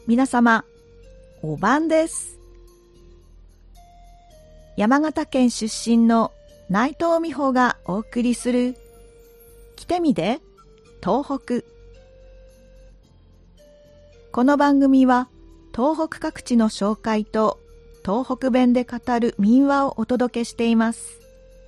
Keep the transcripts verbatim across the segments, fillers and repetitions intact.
皆様、お晩です。山形県出身の内藤美穂がお送りする来てみで東北。この番組は東北各地の紹介と東北弁で語る民話をお届けしています。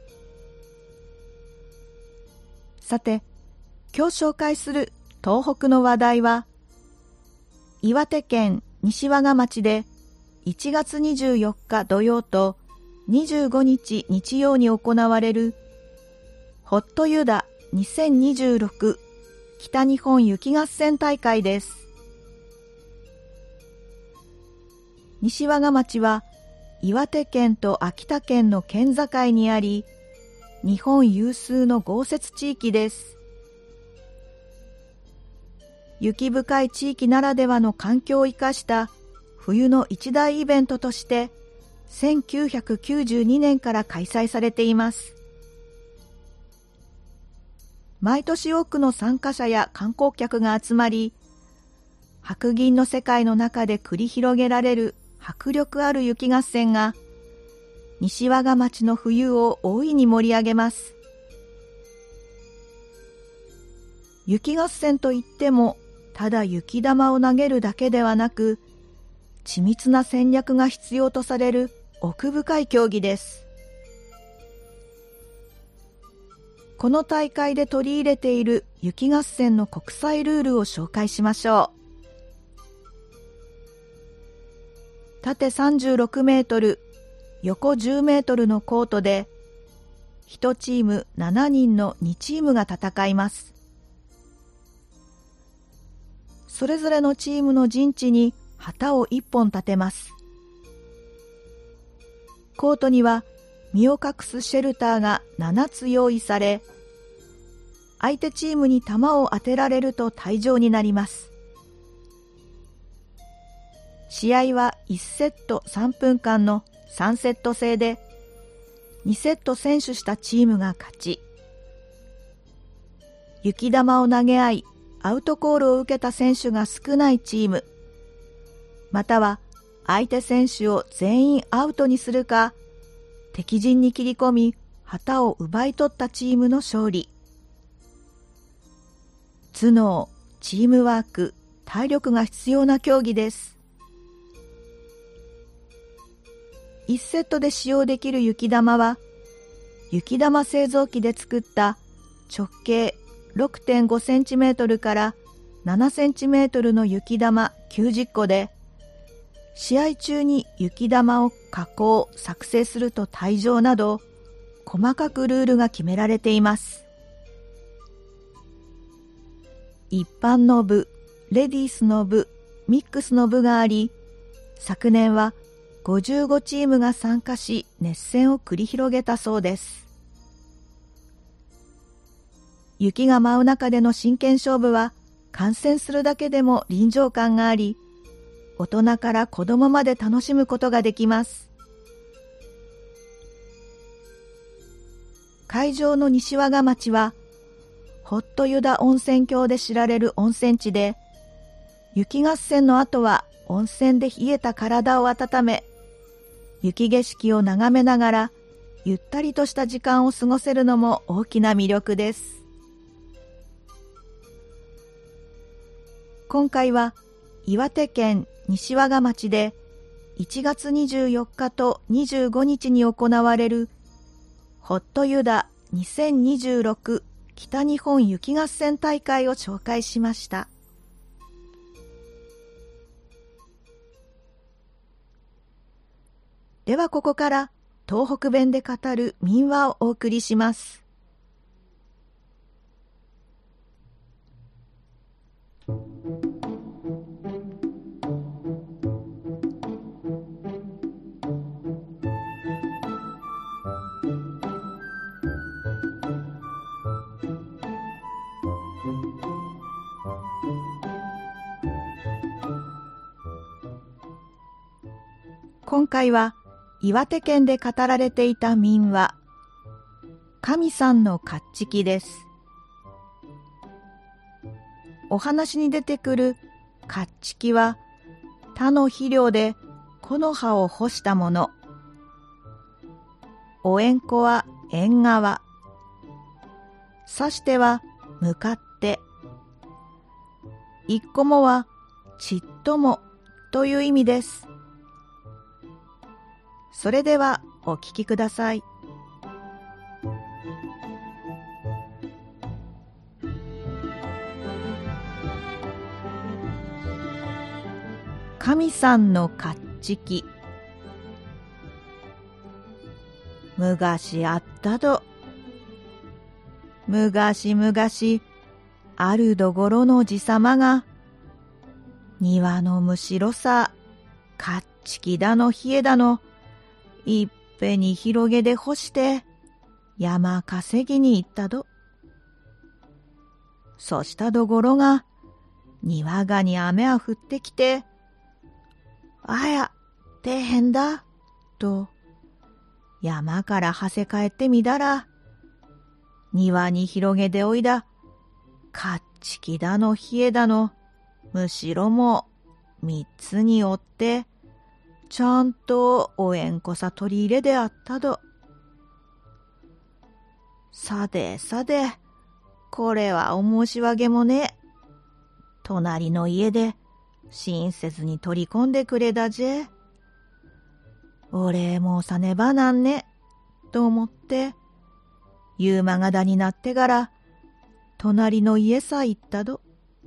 さて、今日紹介する東北の話題は、岩手県西和賀町でいちがつにじゅうよっか土曜とにじゅうごにち日曜に行われるホットユダにせんにじゅうろく北日本雪合戦大会です。西和賀町は岩手県と秋田県の県境にあり、日本有数の豪雪地域です。雪深い地域ならではの環境を生かした冬の一大イベントとしてせんきゅうひゃくきゅうじゅうにねんから開催されています。毎年多くの参加者や観光客が集まり、白銀の世界の中で繰り広げられる迫力ある雪合戦が西和賀町の冬を大いに盛り上げます。雪合戦といってもただ雪玉を投げるだけではなく、緻密な戦略が必要とされる奥深い競技です。この大会で取り入れている雪合戦の国際ルールを紹介しましょう。縦さんじゅうろくメートル、横じゅうメートルのコートで、いちチームしちにんのにチームが戦います。それぞれのチームの陣地に旗をいっぽん立てます。コートには身を隠すシェルターがななつ用意され、相手チームに球を当てられると退場になります。試合はいちセットさんぷんかんのさんセット制で、にセット先取したチームが勝ち。雪玉を投げ合い、アウトコールを受けた選手が少ないチーム、または相手選手を全員アウトにするか、敵陣に切り込み旗を奪い取ったチームの勝利。頭脳、チームワーク、体力が必要な競技です。いちセットで使用できる雪玉は、雪玉製造機で作った直径 ろくてんごセンチメートルからななセンチメートルの雪玉きゅうじゅっこで、試合中に雪玉を加工・作成すると退場など、細かくルールが決められています。一般の部、レディースの部、ミックスの部があり、昨年はごじゅうごチームが参加し、熱戦を繰り広げたそうです。雪が舞う中での真剣勝負は、観戦するだけでも臨場感があり、大人から子供まで楽しむことができます。会場の西和賀町は、ホットユダ温泉郷で知られる温泉地で、雪合戦の後は温泉で冷えた体を温め、雪景色を眺めながらゆったりとした時間を過ごせるのも大きな魅力です。今回は岩手県西和賀町でいちがつにじゅうよっかとにじゅうごにちに行われるホットユダにせんにじゅうろく北日本雪合戦大会を紹介しました。ではここから東北弁で語る民話をお送りします。今回は岩手県で語られていた民話、神さんのかっちきです。お話に出てくるかっちきは、 他の肥料で木の葉を干したもの。おえんこは縁側。さしては向かって。いっこもはちっともという意味です。それではお聞きください。神さんのかっちき。むがしあったど。むがしむがし、あるどごろのじさまが、庭のむしろさ、かっちきだの冷えだの、いっぺに広げで干して、山稼ぎに行ったど。そしたどごろが、庭がに雨あ降ってきて、あや、大変だ、と、山からはせ帰ってみだら、庭に広げでおいだ、かっちきだの冷えだの、むしろも三つにおって、ちゃんとおえんこさ取り入れであったど。さでさで、これはお申し訳もね。隣の家で親切に取り込んでくれだぜ。お礼もさねばなんね、と思って、夕間がだになってから、隣の家さ行ったど。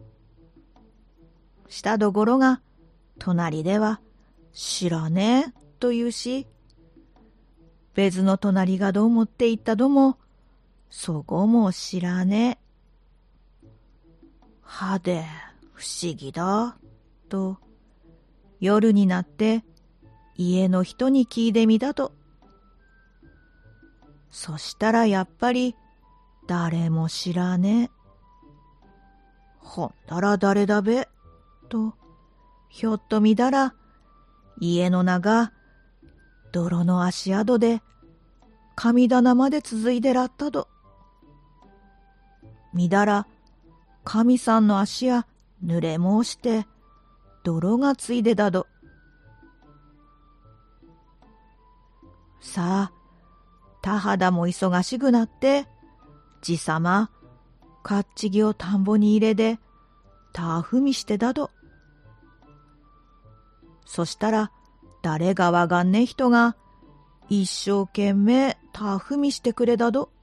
したどごろが、隣では、知らねえ、と言うし、別の隣がどう思って行ったども、そこも知らねえ。はで、不思議だ、と、夜になって、家の人に聞いてみたと。そしたらやっぱり誰も知らねえ。ほんだら誰だべ、とひょっと見たら家の中泥の足跡で神棚まで続いてらったと。見たら神さんの足や濡れ申して泥がついでだど。さあ、田畑も忙しくなって、じさま、かっちぎを田んぼに入れで、たふみしてだど。そしたら、誰がわがんねえ人が、一生懸命たふみしてくれだど。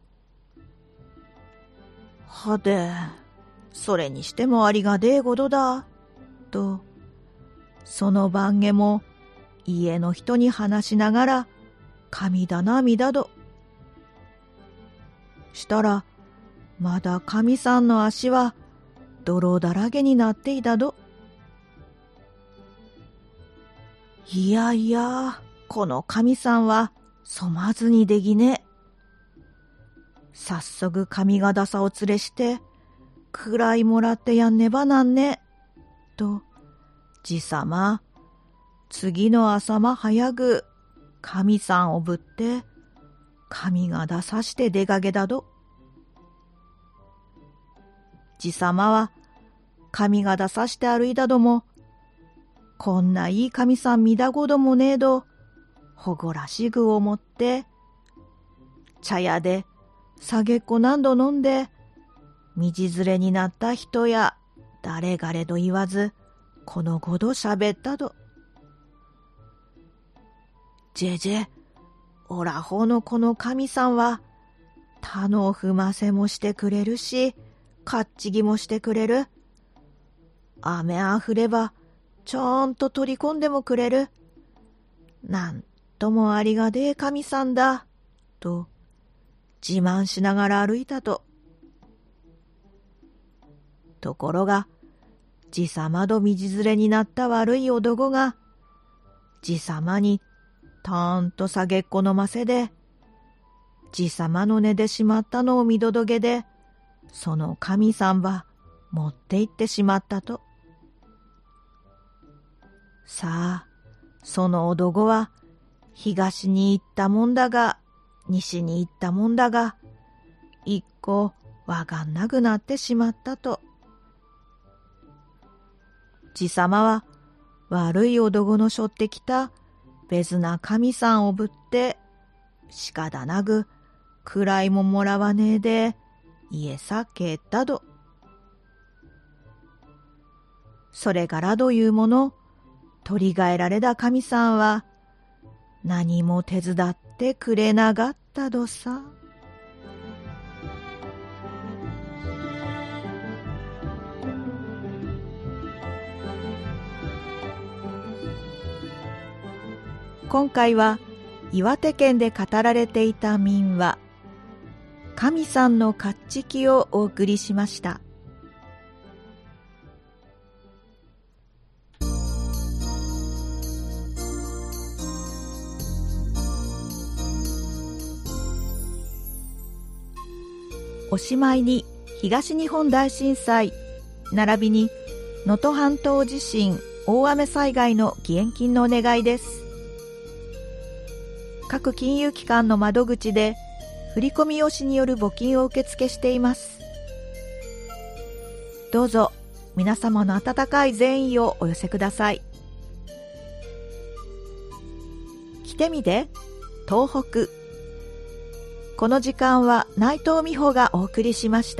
はで、それにしてもありがでえことだ、と、その晩げも、家の人に話しながら、神だなみだど。したら、まだ神さんの足は泥だらけになっていたど。いやいや、この神さんはそまずにできねえ。早速神がださを連れして、くらいもらってやんねばなんね。と、じさま、次の朝間早く、神さんをぶって、神がださして出かけだど。じさまは、神がださして歩いたども、こんないい神さん見たこともねえど、ほごらしく思って、茶屋で酒っこ何度飲んで、道連れになった人や誰がれと言わず、このごど喋ったど。じぇじぇ、おらほのこの神さんは、他の踏ませもしてくれるし、かっちぎもしてくれる。雨あふれば、ちょんと取り込んでもくれる。なんともありがでえ神さんだ、と、自慢しながら歩いたと。ところが、じさまと道連れになった悪い男が、じさまに、たんと酒っこ飲ませで、じさまの寝でしまったのを見届けで、その神さんは持って行ってしまったと。さあ、その男は東に行ったもんだが、西に行ったもんだが、一個わかんなくなってしまったと。じさまは悪い男のしょってきた別な神さんをぶって、しかだなぐ、くらいももらわねえで、家さけったど。それからどいうもの、取り替えられた神さんは、何も手伝ってくれなかったどさ。今回は岩手県で語られていた民話、神さんのかっちきをお送りしました。おしまいに東日本大震災並びに能登半島地震大雨災害の義援金のお願いです。各金融機関の窓口で振込用紙による募金を受付しています。どうぞ皆様の温かい善意をお寄せください。来てみて東北。この時間は内藤美穂がお送りしました。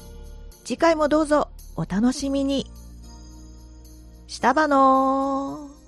次回もどうぞお楽しみに。したばのー。